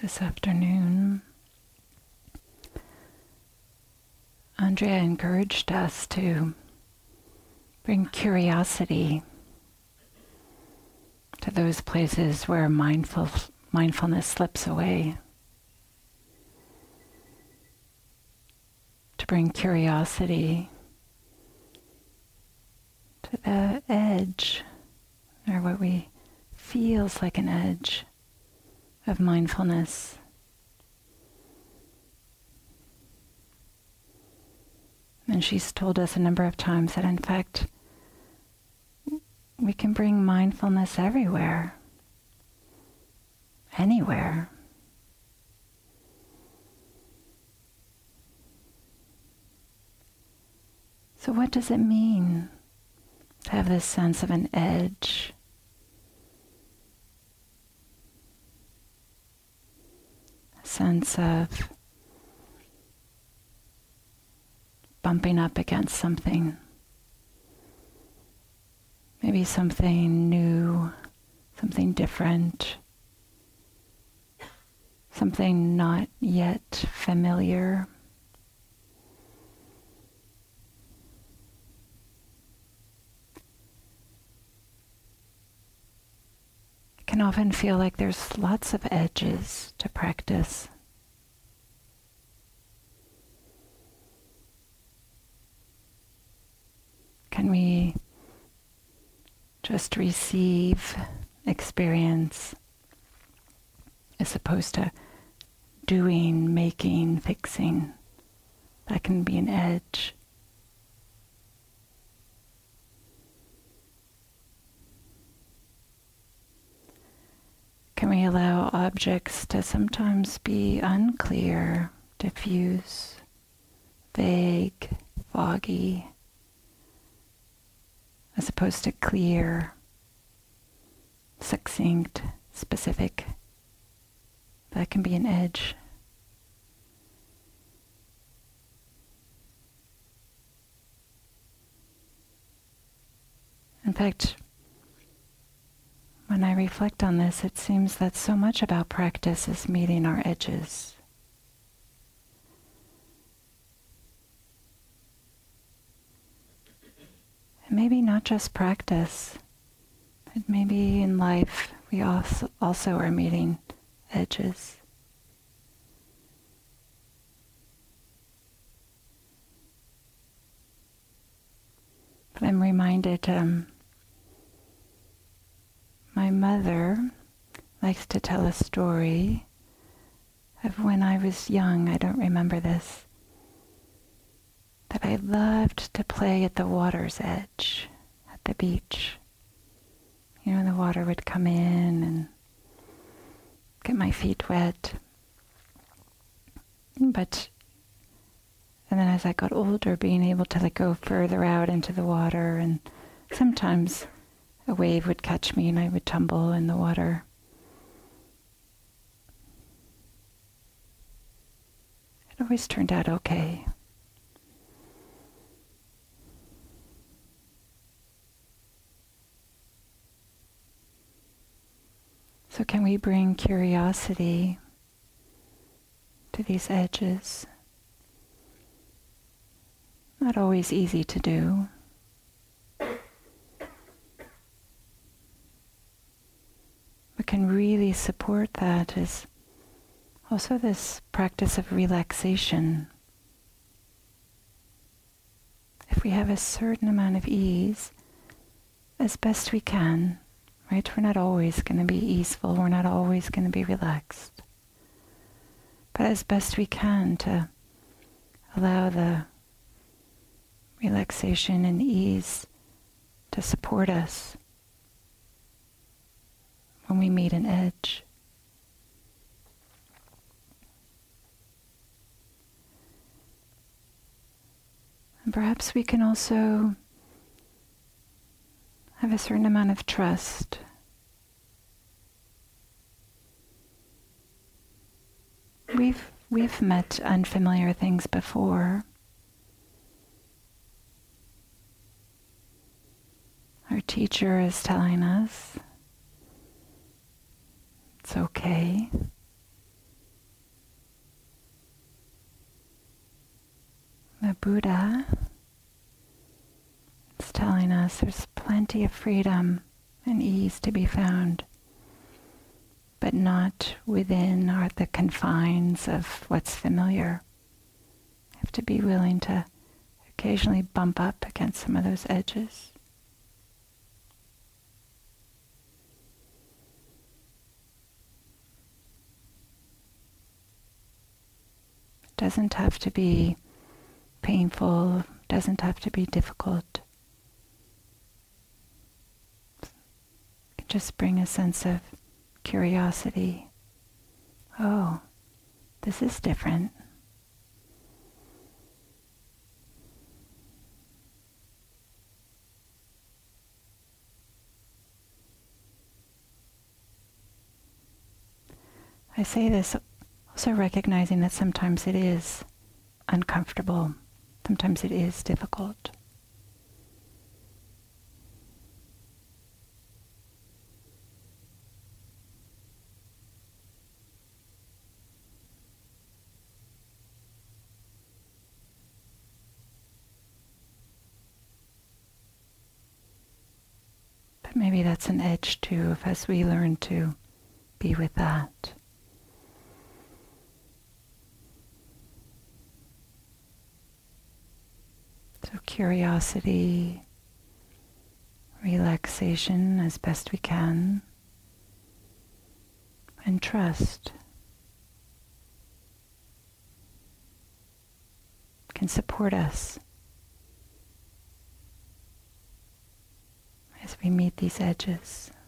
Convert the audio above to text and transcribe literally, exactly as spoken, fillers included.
this afternoon, Andrea encouraged us to bring curiosity to those places where mindful mindfulness slips away. To bring curiosity to the edge, or what we feels like an edge of mindfulness. And she's told us a number of times that in fact we can bring mindfulness everywhere, anywhere. So what does it mean to have this sense of an edge? A sense of bumping up against something. Maybe something new, something different, something not yet familiar. It can often feel like there's lots of edges to practice. Can we just receive experience as opposed to doing, making, fixing? That can be an edge. Can we allow objects to sometimes be unclear, diffuse, vague, foggy, as opposed to clear, succinct, specific? That can be an edge. In fact, when I reflect on this, it seems that so much about practice is meeting our edges. And maybe not just practice, but maybe in life we also, also are meeting edges. But I'm reminded, um, my mother likes to tell a story of when I was young. I don't remember this. That I loved to play at the water's edge, at the beach. You know, the water would come in and get my feet wet. But, and then as I got older, being able to like go further out into the water, and sometimes a wave would catch me and I would tumble in the water. It always turned out okay. So can we bring curiosity to these edges? Not always easy to do. What can really support that is also this practice of relaxation. If we have a certain amount of ease, as best we can, right? We're not always going to be easeful. We're not always going to be relaxed. But as best we can to allow the relaxation and ease to support us when we meet an edge. And perhaps we can also have a certain amount of trust. We've we've met unfamiliar things before. Our teacher is telling us it's okay. Buddha is telling us there's plenty of freedom and ease to be found, but not within or the confines of what's familiar. You have to be willing to occasionally bump up against some of those edges. It doesn't have to be painful, doesn't have to be difficult. It can just bring a sense of curiosity. Oh, this is different. I say this also recognizing that sometimes it is uncomfortable, sometimes it is difficult. But maybe that's an edge too, as we learn to be with that. So curiosity, relaxation as best we can, and trust can support us as we meet these edges.